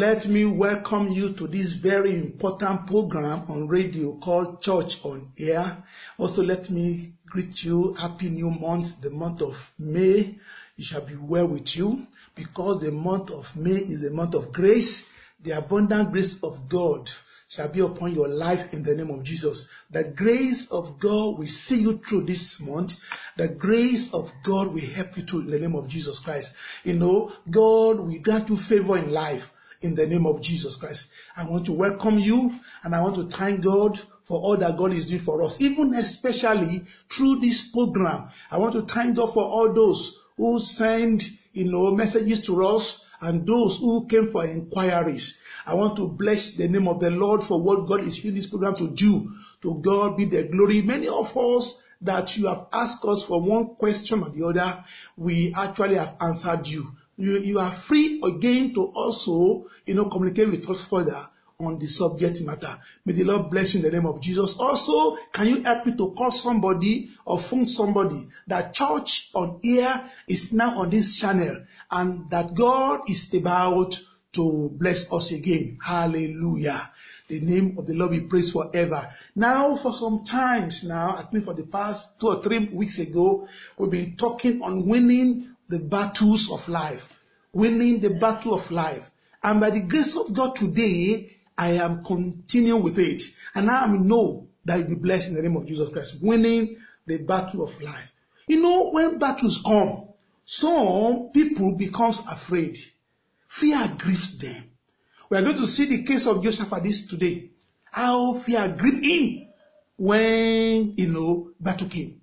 Let me welcome you to this very important program on radio called Church on Air. Also, let me greet you. Happy new month, the month of May. It shall be well with you because the month of May is a month of grace. The abundant grace of God shall be upon your life in the name of Jesus. The grace of God will see you through this month. The grace of God will help you through in the name of Jesus Christ. God will grant you favor in life in the name of Jesus Christ. I want to welcome you and I want to thank God for all that God is doing for us, even especially through this program. I want to thank God for all those who send, messages to us and those who came for inquiries. I want to bless the name of the Lord for what God is using this program to do. To God be the glory. Many of us that you have asked us for one question or the other, we actually have answered you. You are free again to also, communicate with us further on the subject matter. May the Lord bless you in the name of Jesus. Also, can you help me to call somebody or phone somebody that Church on Air is now on this channel and that God is about to bless us again. Hallelujah. The name of the Lord be praised forever. Now, for some times now, I think for the past 2 or 3 weeks ago, we've been talking on winning the battles of life. Winning the battle of life. And by the grace of God today, I am continuing with it. And now I know that you'll be blessed in the name of Jesus Christ. Winning the battle of life. When battles come, some people becomes afraid. Fear grieves them. We are going to see the case of Joseph today. How fear gripped him when, battle came.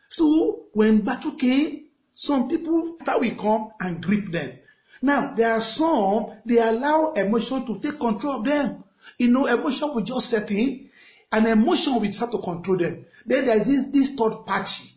So, when battle came, some people that will come and grip them. Now, there are some, they allow emotion to take control of them. Emotion will just set in, and emotion will start to control them. Then there is this third party,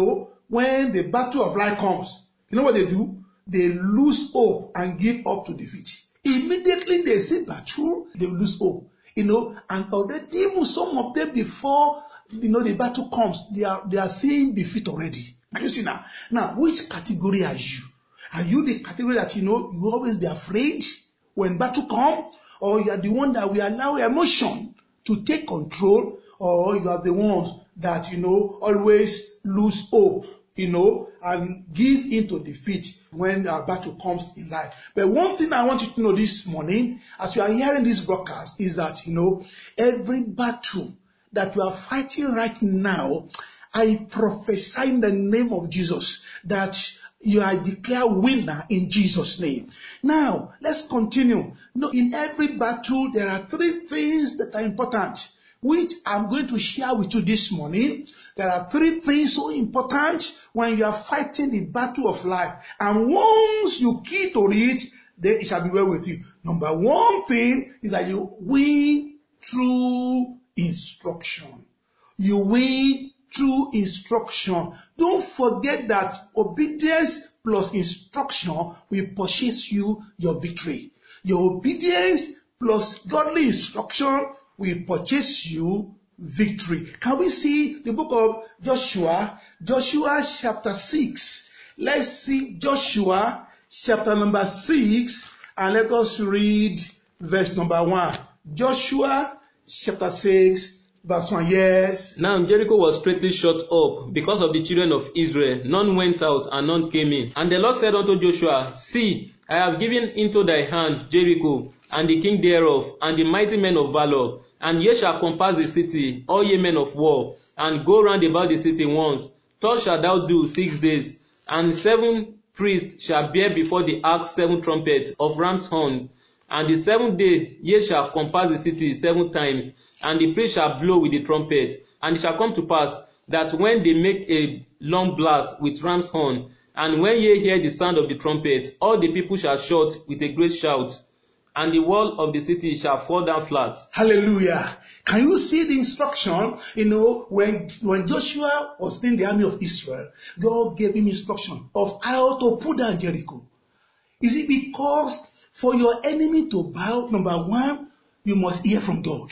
when the battle of life comes, you know what they do? They lose hope and give up to defeat. Immediately they see battle, they lose hope. And already even some of them before, the battle comes, they are seeing defeat already. You see now? Now, which category are you? Are you the category that, you always be afraid when battle comes? Or you are the one that will allow emotion to take control? Or you are the ones that, always lose hope, and give into defeat when a battle comes in life. But one thing I want you to know this morning, as you are hearing this broadcast, is that, every battle that you are fighting right now, I prophesy in the name of Jesus that you are declared winner in Jesus' name. Now, let's continue. In every battle, there are 3 things that are important, which I'm going to share with you this morning. There are 3 things so important when you are fighting the battle of life. And once you key to it, then it shall be well with you. Number 1 thing is that you win through instruction. You win through instruction. Don't forget that obedience plus instruction will purchase you your victory. Your obedience plus godly instruction will purchase you victory. Can we see the book of Joshua? Joshua chapter 6. Let's see Joshua chapter number 6 and let us read verse number 1. Joshua chapter 6. Verse 1, yes. Now Jericho was straightly shut up because of the children of Israel. None went out and none came in. And the Lord said unto Joshua, See, I have given into thy hand Jericho, and the king thereof, and the mighty men of valor. And ye shall compass the city, all ye men of war, and go round about the city once. Thus shalt thou do 6 days. And 7 priests shall bear before the ark 7 trumpets of ram's horn. And the 7th day ye shall compass the city 7 times. And the priest shall blow with the trumpet. And it shall come to pass that when they make a long blast with ram's horn, and when ye hear the sound of the trumpet, all the people shall shout with a great shout, and the wall of the city shall fall down flat. Hallelujah. Can you see the instruction? When Joshua was in the army of Israel, God gave him instruction of how to put down Jericho. Is it because for your enemy to bow, number 1, you must hear from God.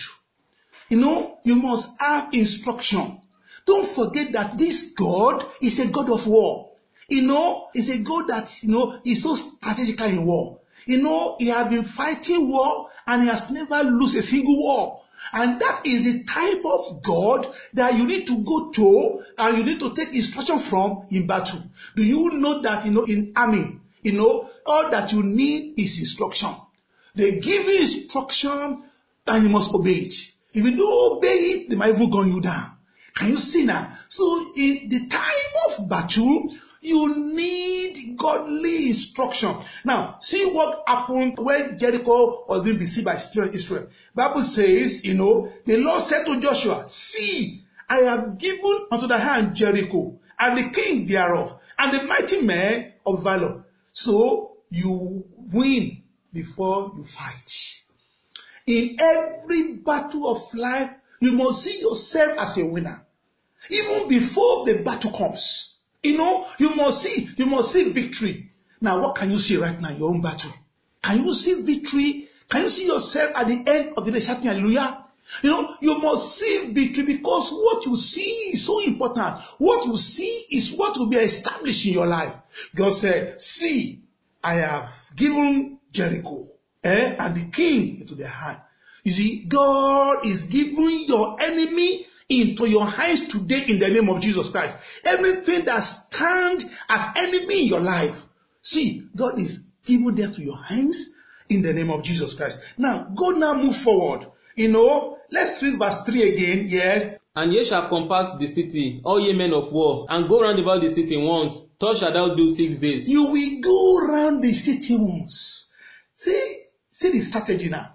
You must have instruction. Don't forget that this God is a God of war. Is a God that, is so strategical in war. He has been fighting war and he has never lost a single war. And that is the type of God that you need to go to and you need to take instruction from in battle. Do you know that, in army, all that you need is instruction. They give you instruction and you must obey it. If you don't obey it, they might even gun you down. Can you see now? So in the time of battle, you need godly instruction. Now, see what happened when Jericho was being besieged by Israel. Bible says, the Lord said to Joshua, see, I have given unto thy hand Jericho, and the king thereof, and the mighty men of valor. So you win before you fight. In every battle of life, you must see yourself as a winner. Even before the battle comes. You must see victory. Now, what can you see right now in your own battle? Can you see victory? Can you see yourself at the end of the day shouting hallelujah? You must see victory because what you see is so important. What you see is what will be established in your life. God said, see, I have given Jericho and the king into their hand. You see, God is giving your enemy into your hands today in the name of Jesus Christ. Everything that stands as enemy in your life, see, God is giving them to your hands in the name of Jesus Christ. Now, God now move forward. Let's read verse 3 again. Yes. And ye shall compass the city, all ye men of war, and go round about the city once. Thus shalt thou do 6 days. You will go round the city once. See the strategy now.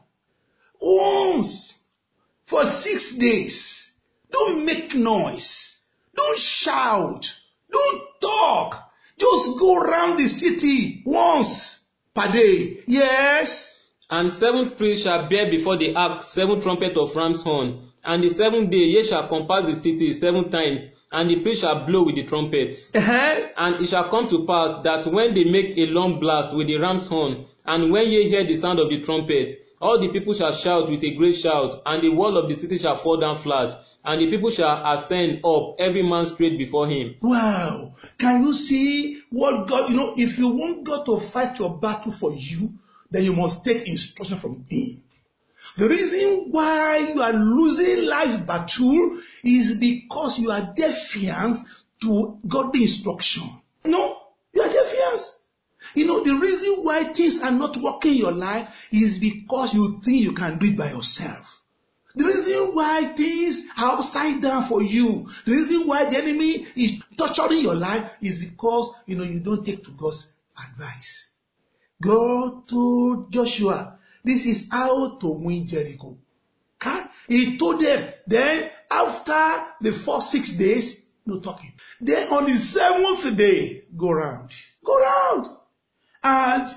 Once. For 6 days. Don't make noise. Don't shout. Don't talk. Just go around the city once per day. Yes. And 7 priests shall bear before the ark 7 trumpets of ram's horn. And the 7th day ye shall compass the city 7 times, and the priest shall blow with the trumpets. And it shall come to pass that when they make a long blast with the ram's horn, and when ye hear the sound of the trumpet, all the people shall shout with a great shout, and the wall of the city shall fall down flat, and the people shall ascend up, every man straight before him. Wow. Can you see what God, if you want God to fight your battle for you, then you must take instruction from him. The reason why you are losing life battle is because you are defiant to godly instruction. You are defiant. The reason why things are not working in your life is because you think you can do it by yourself. The reason why things are upside down for you, the reason why the enemy is torturing your life is because, you don't take to God's advice. God told Joshua, this is how to win Jericho. Okay? He told them, then after the first 6 days, no talking. Then on the 7th day, go round. Go round. And,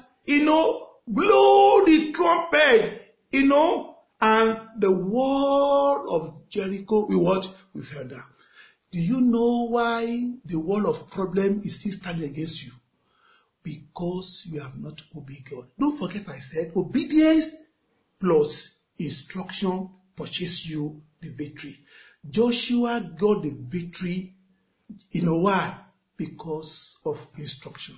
blow the trumpet, and the wall of Jericho, we fell down. Do you know why the wall of problem is still standing against you? Because you have not obeyed God. Don't forget I said obedience plus instruction purchase you the victory. Joshua got the victory, why? Because of instruction.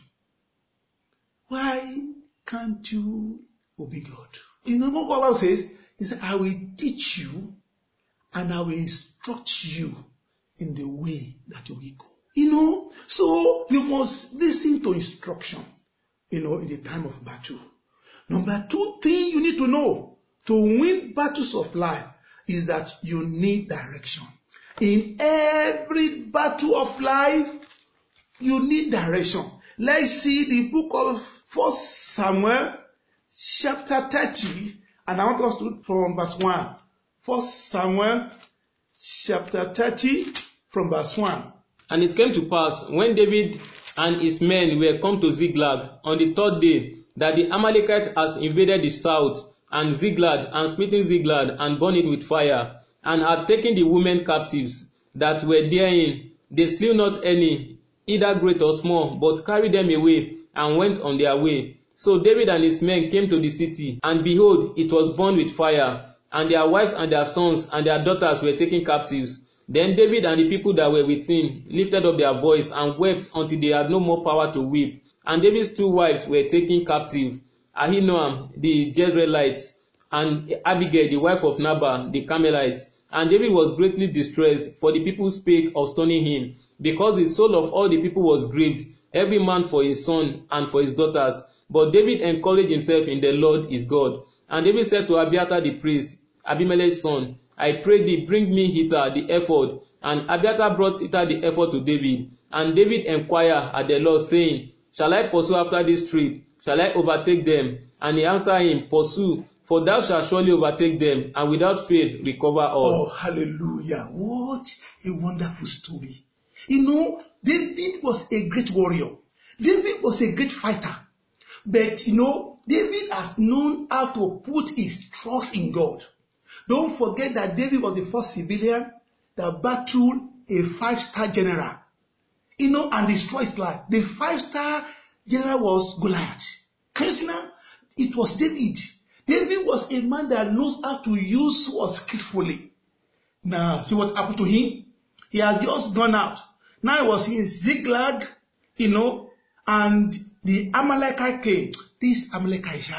Why can't you obey God? What Bible says? He said, I will teach you and I will instruct you in the way that you will go. So you must listen to instruction, in the time of battle. Number 2 thing you need to know to win battles of life is that you need direction. In every battle of life, you need direction. Let's see the book of 1 Samuel chapter 30, and I want us to read from verse 1. 1 Samuel chapter 30 from verse 1. And it came to pass, when David and his men were come to Ziklag on the 3rd day, that the Amalekites has invaded the south, and Ziklag, and smitten Ziklag, and burned it with fire, and had taken the women captives that were therein. They slew not any, either great or small, but carried them away, and went on their way. So David and his men came to the city, and behold, it was burned with fire, and their wives and their sons and their daughters were taken captives. Then David and the people that were with him lifted up their voice and wept until they had no more power to weep. And David's 2 wives were taken captive, Ahinoam the Jezreelite, and Abigail the wife of Nabal the Carmelite. And David was greatly distressed, for the people spake of stoning him, because the soul of all the people was grieved, every man for his son and for his daughters. But David encouraged himself in the Lord his God. And David said to Abiathar the priest, Abimelech's son, I pray thee, bring me hither the ephod. And Abiathar brought hither the ephod to David. And David inquired at the Lord, saying, Shall I pursue after this trip? Shall I overtake them? And he answered him, Pursue, for thou shalt surely overtake them, and without fail recover all. Oh, hallelujah. What a wonderful story. David was a great warrior. David was a great fighter. But, David has known how to put his trust in God. Don't forget that David was the first civilian that battled a 5-star general, and destroyed his life. The 5-star general was Goliath. Can you see now? It was David. David was a man that knows how to use swords skillfully. Now, see what happened to him? He had just gone out. Now he was in Ziklag, and the Amalekite came. This Amalekite,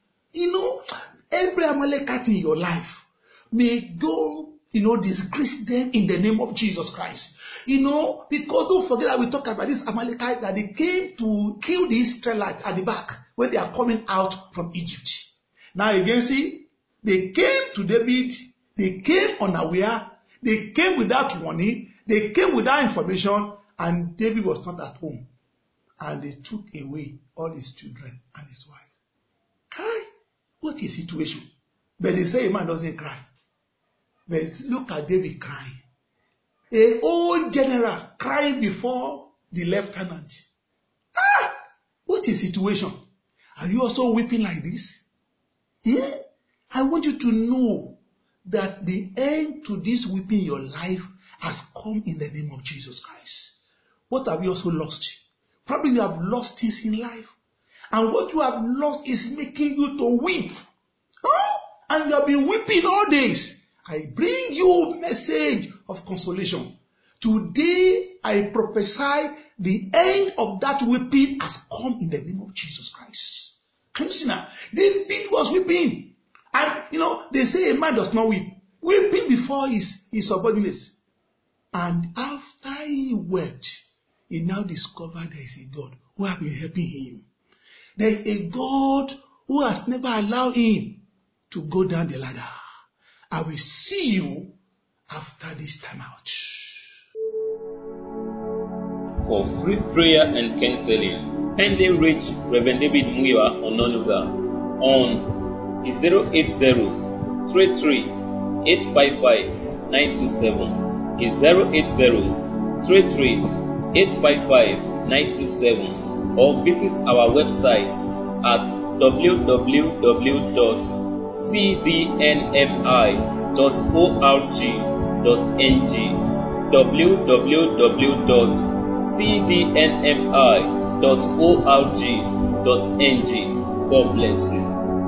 every Amalekite in your life, may God, disgrace them in the name of Jesus Christ. Because don't forget that we talk about this Amalekite, that they came to kill the Israelites at the back when they are coming out from Egypt. Now again, see, they came to David, they came unaware, they came without warning, they came without information, and David was not at home. And they took away all his children and his wife. Kai, what a situation. But they say a man doesn't cry. But look at David crying. A old general crying before the lieutenant. What a situation. Are you also weeping like this? I want you to know that the end to this weeping in your life has come in the name of Jesus Christ. What have you also lost? Probably you have lost things in life. And what you have lost is making you to weep. And you have been weeping all days. I bring you a message of consolation. Today I prophesy the end of that weeping has come in the name of Jesus Christ. Can you see now? David was weeping. And they say a man does not weep. Weeping before his subordinates. And after he wept, he now discovered there is a God who has been helping him. There is a God who has never allowed him to go down the ladder. I will see you after this time out. For free prayer and counseling, kindly reach Reverend David Muyiwa Ononuga on 080-33-855-927. Is 080-33-855-927, or visit our website at www.cdnmi.org.ng www.cdnmi.org.ng. God bless you.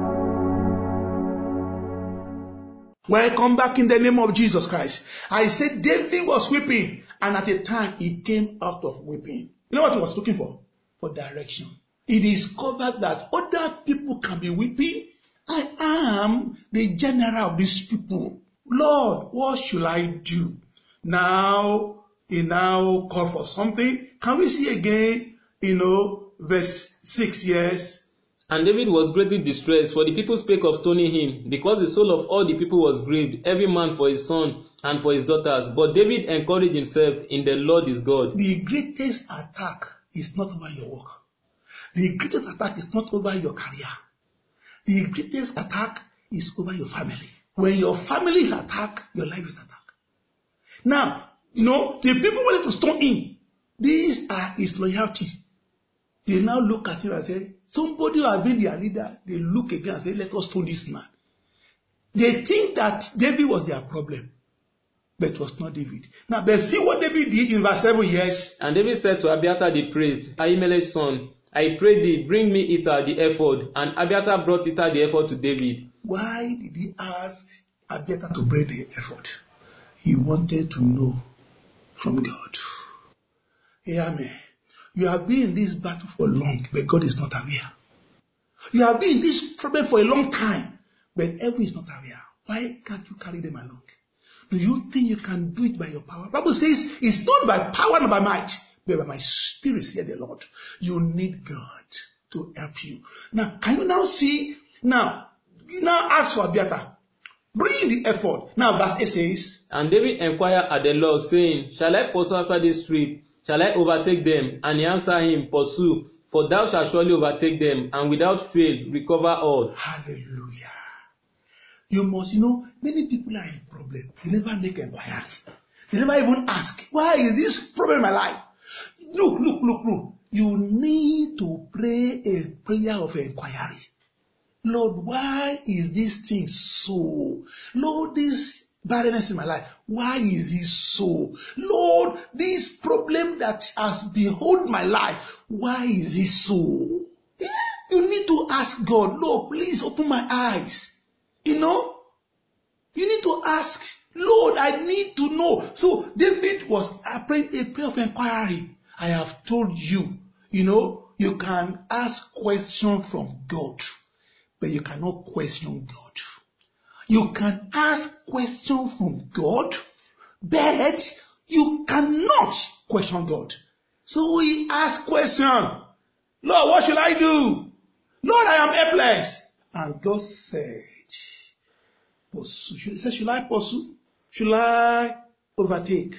Welcome back in the name of Jesus Christ. I said David was weeping, and at a time he came out of weeping. You know what he was looking for? For direction. He discovered that other people can be weeping. I am the general of these people. Lord, what should I do? Now, he now called for something. Can we see again, verse 6 years? And David was greatly distressed, for the people spake of stoning him, because the soul of all the people was grieved, every man for his son and for his daughters. But David encouraged himself in the Lord his God. The greatest attack is not over your work. The greatest attack is not over your career. The greatest attack is over your family. When your family is attacked, your life is attacked. Now, the people wanted to stone him. These are his loyalty. They now look at him and say, somebody who has been their leader, they look again and say, let us stone this man. They think that David was their problem, but it was not David. Now, but see what David did in verse 7 years. And David said to Abiathar the priest, Ahimelech's son, I pray thee, bring me hither the ephod. And Abiathar brought hither the ephod to David. Why did he ask Abiathar to bring the ephod? He wanted to know from God. Amen. You have been in this battle for long, but God is not aware. You have been in this problem for a long time, but heaven is not aware. Why can't you carry them along? Do you think you can do it by your power? The Bible says it's not by power nor by might, but by my spirit, said the Lord. You need God to help you. Now, can you now see? Now ask for Abiathar. Bring the effort. Now, verse 8 says, And David inquired at the Lord, saying, Shall I pursue after this trip? Shall I overtake them? And he answered him, Pursue, for thou shalt surely overtake them, and without fail recover all. Hallelujah. You must, many people are in problem. They never make inquiry. They never even ask, why is this problem in my life? Look. You need to pray a prayer of inquiry. Lord, why is this thing so? Lord, this barrenness in my life, why is it so? Lord, this problem that has behold my life, why is it so? You need to ask God, Lord, please open my eyes. You need to ask, Lord, I need to know. So David was praying a prayer of inquiry. I have told you, you can ask questions from God, but you cannot question God. You can ask questions from God, but you cannot question God. So we ask question, Lord, what should I do? Lord, I am helpless. And God said, pursue. He said, should I pursue? Should I overtake?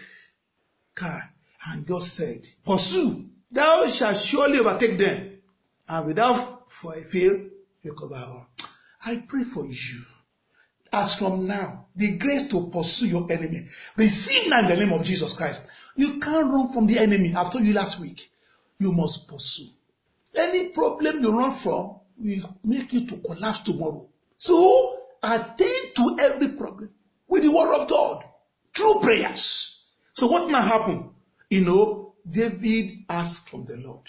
And God said, pursue. Thou shalt surely overtake them, and without fail recover all. I pray for you. As from now, the grace to pursue your enemy. Receive now in the name of Jesus Christ. You can't run from the enemy. I've told you last week. You must pursue. Any problem you run from will make you to collapse tomorrow. So, attend to every problem with the word of God through prayers. So what now happened? David asked from the Lord.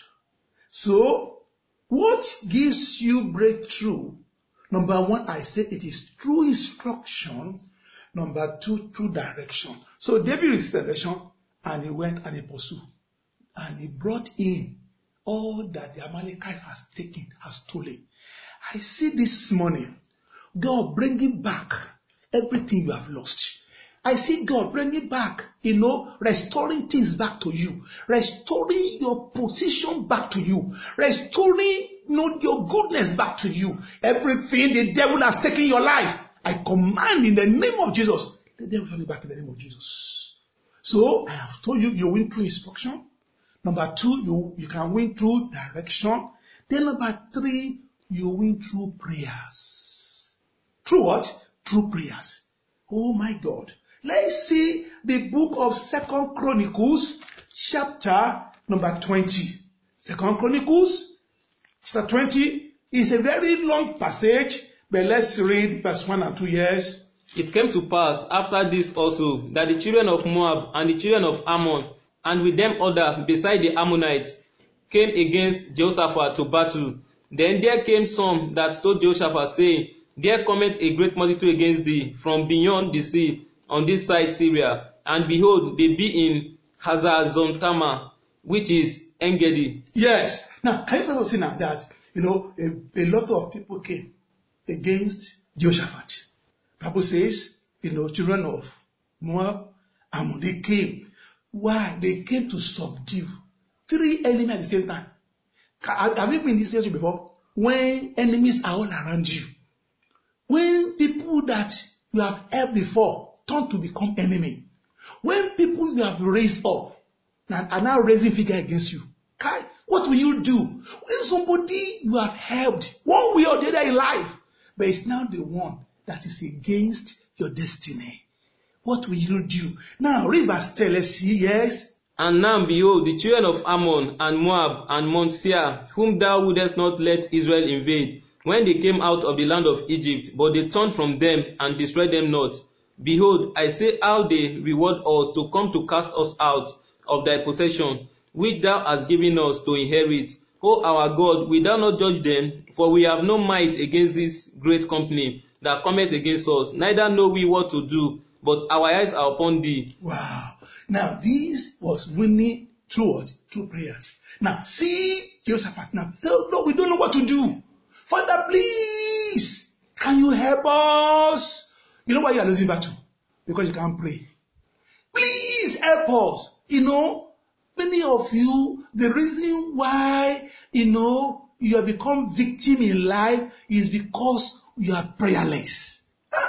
So, what gives you breakthrough? Number one, I say it is through instruction. Number two, through direction. So David received direction, and he went and he pursued. And he brought in all that the Amalekites has taken, has stolen. I see this morning, God bringing back everything you have lost. I see God bringing back, restoring things back to you, restoring your position back to you, restoring, your goodness back to you. Everything the devil has taken your life, I command in the name of Jesus, the devil will turn it back in the name of Jesus. So, I have told you, you win through instruction. Number two, you can win through direction. Then number three, you win through prayers. Through what? Through prayers. Oh my God. Let's see the book of 2 Chronicles, chapter number 20. 2 Chronicles, chapter 20 is a very long passage, but let's read verse 1 and 2 years. It came to pass after this also, that the children of Moab and the children of Ammon, and with them other beside the Ammonites, came against Jehoshaphat to battle. Then there came some that told Jehoshaphat, saying, There cometh a great multitude against thee from beyond the sea, on this side Syria, and behold, they be in Hazazon-Tamar, which is Engedi. Yes. Now, can you also see now that, a lot of people came against Jehoshaphat. Bible says, children of Moab, Ammon, they came. Why? They came to subdue 3 enemies at the same time. Have you been in this situation before? When enemies are all around you. When people that you have helped before turn to become enemy. When people you have raised up are now raising figure against you. What will you do? When somebody you have helped one way or the other in life, but it's now the one that is against your destiny. What will you do? Now read verse 10, let's see, yes. And now behold, the children of Ammon and Moab and Mount Seir, whom thou wouldest not let Israel invade, when they came out of the land of Egypt, but they turned from them and destroyed them not. Behold, I say how they reward us to come to cast us out of thy possession, which thou hast given us to inherit. O our God, wilt thou not judge them? For we have no might against this great company that cometh against us, neither know we what to do, but our eyes are upon thee. Wow. Now, this was winning through what? Through prayers. Now, see Jehoshaphat now. So, no, we don't know what to do. Father, please, can you help us? You know why you are losing battle? Because you can't pray. Please help us. Many of you, the reason why, you have become victim in life is because you are prayerless.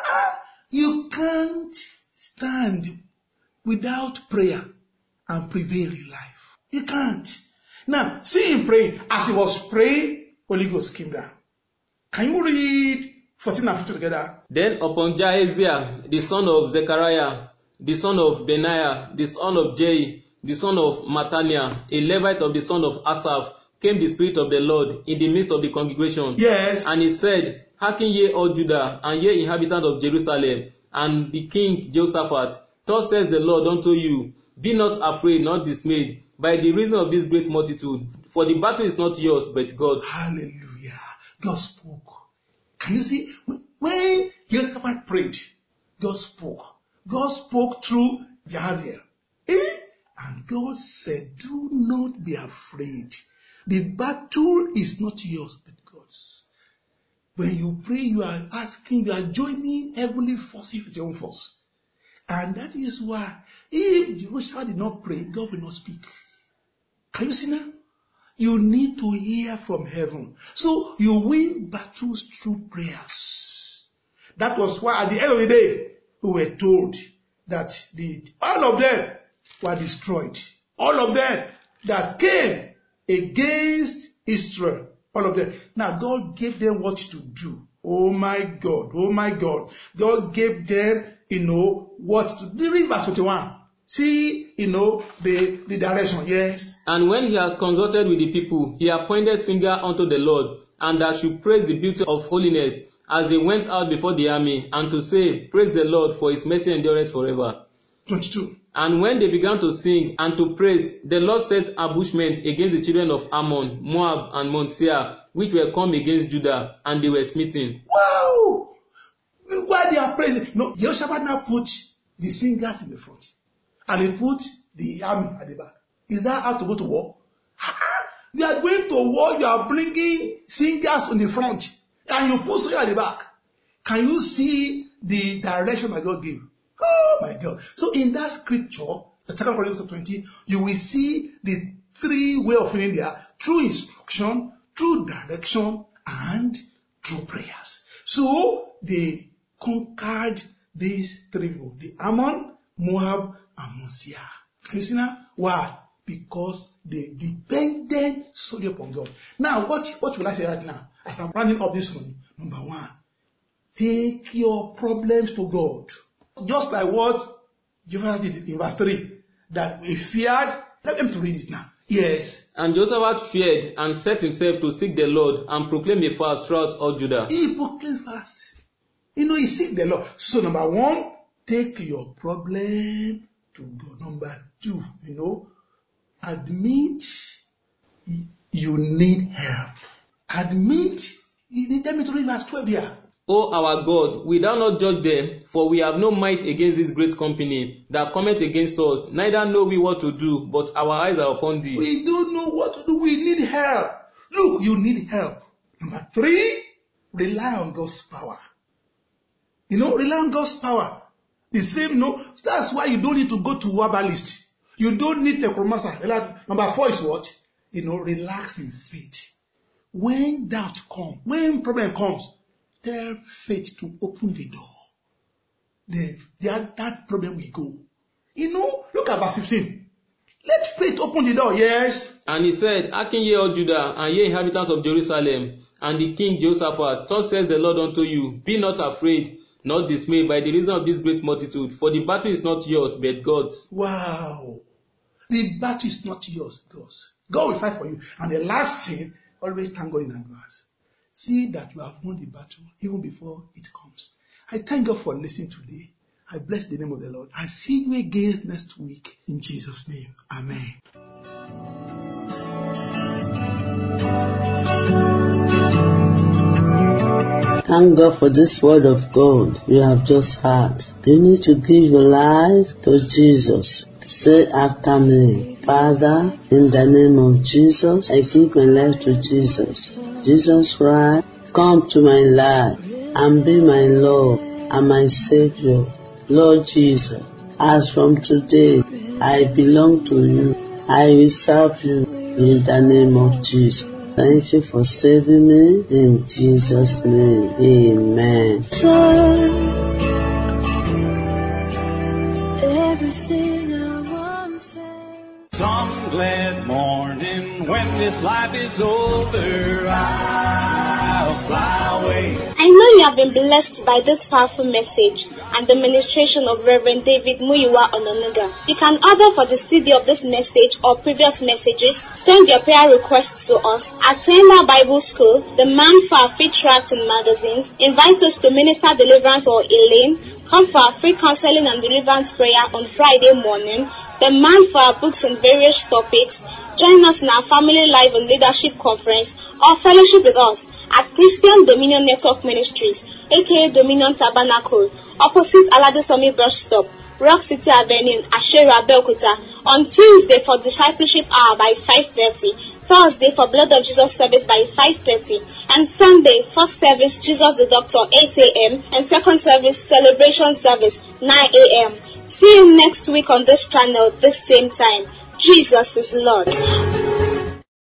You can't stand without prayer and prevail in life. You can't. Now, see him praying. As he was praying, Holy Ghost came down. Can you read 14 and 15 together? Then upon Jahaziel, the son of Zechariah, the son of Benaiah, the son of Jei, the son of Mattaniah, a Levite of the son of Asaph, came the Spirit of the Lord in the midst of the congregation. Yes. And he said, Hearken ye all Judah, and ye inhabitants of Jerusalem, and the king Jehoshaphat. Thus says the Lord unto you, Be not afraid, not dismayed, by the reason of this great multitude. For the battle is not yours, but God's. Hallelujah. God spoke. Can you see? When Jehoshaphat prayed, God spoke. God spoke through Jahaziel. And God said, do not be afraid. The battle is not yours, but God's. When you pray, you are asking, you are joining heavenly forces with your own force. And that is why, if Jehoshaphat did not pray, God will not speak. Can you see now? You need to hear from heaven. So you win battles through prayers. That was why at the end of the day, we were told that all of them were destroyed. All of them that came against Israel. All of them. Now God gave them what to do. Oh my God. Oh my God. God gave them, what to do. Read verse 21. See, the direction. Yes. And when he has consulted with the people, he appointed singers unto the Lord, and that should praise the beauty of holiness, as they went out before the army, and to say, Praise the Lord, for his mercy endureth forever. 22. And when they began to sing and to praise, the Lord set ambushment against the children of Ammon, Moab, and Mount Seir, which were come against Judah, and they were smitten. Wow! Why they are praising? No, Jehoshaphat now put the singers in the front, and he put the army at the back. Is that how to go to war? You are going to war, you are bringing singers in the front, and you put singers at the back. Can you see the direction that God gave? Oh my God. So in that scripture, the 2 Chronicles 20, you will see the three ways of winning there: through instruction, through direction, and through prayers. So they conquered these three people: the Ammon, Moab, and Mount Seir. Can you see now? Why? Because they depended solely upon God. Now, what will I say right now? As I'm rounding up this one, number one, take your problems to God. Just like what Jehovah did in verse 3, that he feared. Let them to read it now. Yes. And Jehoshaphat feared and set himself to seek the Lord and proclaim a fast throughout all Judah. He proclaimed fast. He seek the Lord. So number one, take your problem to God. Number two, admit you need help. Admit you need them to read verse 12 here. O our God, will thou not judge them? For we have no might against this great company that cometh against us, neither know we what to do, but our eyes are upon thee. We don't know what to do. We need help. Look, you need help. Number three, rely on God's power. Rely on God's power. The same, that's why you don't need to go to herbalist. You don't need necromancer. Number four is what? Relax in faith. When doubt comes, when problem comes, tell faith to open the door. That problem will go. Look at verse 15. Let faith open the door, yes. And he said, Hearken ye all Judah, and ye inhabitants of Jerusalem, and the king Jehoshaphat, thus says the Lord unto you, Be not afraid, not dismayed by the reason of this great multitude, for the battle is not yours, but God's. Wow. The battle is not yours, God's. God will fight for you. And the last thing, always thank God in advance. See that you have won the battle even before it comes. I thank God for listening today. I bless the name of the Lord. I see you again next week in Jesus' name. Amen. Thank God for this word of God you have just heard. You need to give your life to Jesus. Say after me, Father, in the name of Jesus, I give my life to Jesus. Jesus Christ, come to my life and be my Lord and my Savior. Lord Jesus, as from today, I belong to you. I will serve you in the name of Jesus. Thank you for saving me in Jesus' name. Amen. Some glad morning when this life is over, I'll fly away. I know you have been blessed by this powerful message and the ministration of Reverend David Muyiwa Ononuga. You can order for the CD of this message or previous messages. Send your prayer requests to us at Tenda Bible School, the Man for Our Faith Tracts and Magazines. Invite us to minister deliverance or Elaine. Come for our free counseling and deliverance prayer on Friday morning. The Man for Our Books on various topics. Join us in our Family Life and Leadership Conference or fellowship with us at Christian Dominion Network Ministries, aka Dominion Tabernacle, opposite Aladesomi Bus Stop, Rock City Avenue, Ashera, Belkuta, on Tuesday for Discipleship Hour by 5:30, Thursday for Blood of Jesus service by 5:30, and Sunday, first service Jesus the Doctor 8 a.m. and second service Celebration service 9 a.m. See you next week on this channel, this same time. Jesus is Lord.